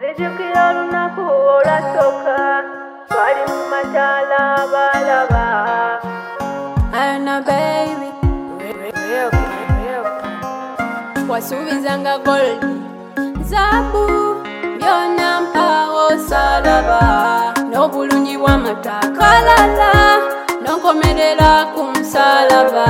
nzijukira olunaku olwasooka twali mu mataala balaba. Ana baby wasuubizanga gold zaabu byonna mpawo salaba n'obulungi bw'amatakalala n'onkomerera ku musalaba.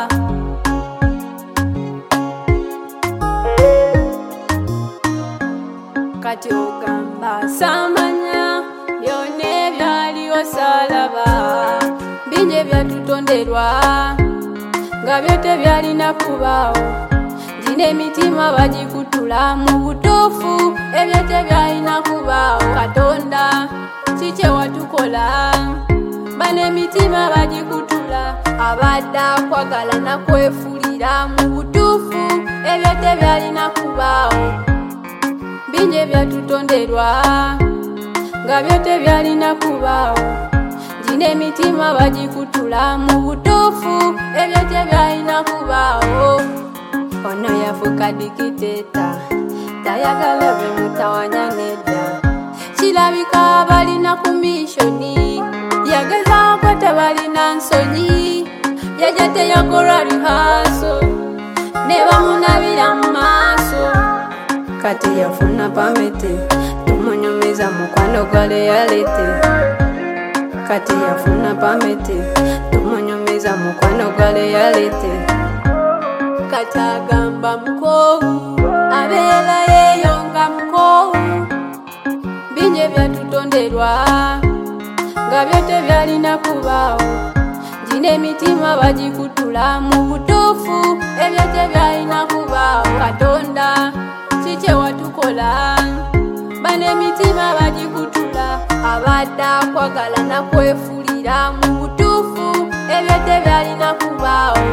Kati ogamba samanya byonna ebyaliwo salaba bingi ebyatutonderwa nga byo tebyalina kubaawo. Gino emitima bagikutula mu butuufu ebyo tebyalina kubaawo. Katonda kiki watukola bano emitima bagikutula abadde akwagala nakwefulira mu butuufu ebyo tebyalina kubaawo. Bingi ebyatutonderwa nga byo tebyalina kubaawo. Gino emitima bagikutula mu butuufu ebyo tebyalina kubaawo. Ono yafuuka dikiteeta tayagala bwe mutawanya nedda. Kirabika balina ku mishoni yagezaako tebalina nsonyi yajja teyakola lihaso ne bamunabira mu maaso. Kati yafuna pamete tumunyumiza mukwano gwa leyalete. Kati yafuna pamete tumunyumiza mukwano gwa leyalete. Kati agamba mukowu abeera yeeyo nga mukowu. Bingi ebyatutonderwa nga byo tebyalina kubaawo. Gino emitima bagikutula mu butuufu ebyo tebyalina kubaawo. Katonda kiki watukola bano emitima bagikutula abadde akwagala nakwefulira mu butuufu ebyo tebyalina kubaawo.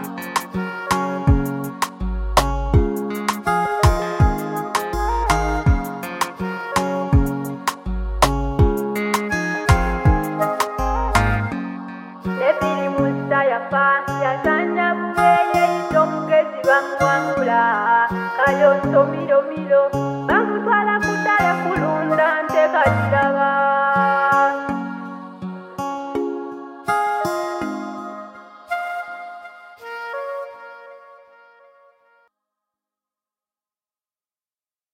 Nebiri musa yafa yasanja bubeye yita omugezi bamuwangula kayonso miromiro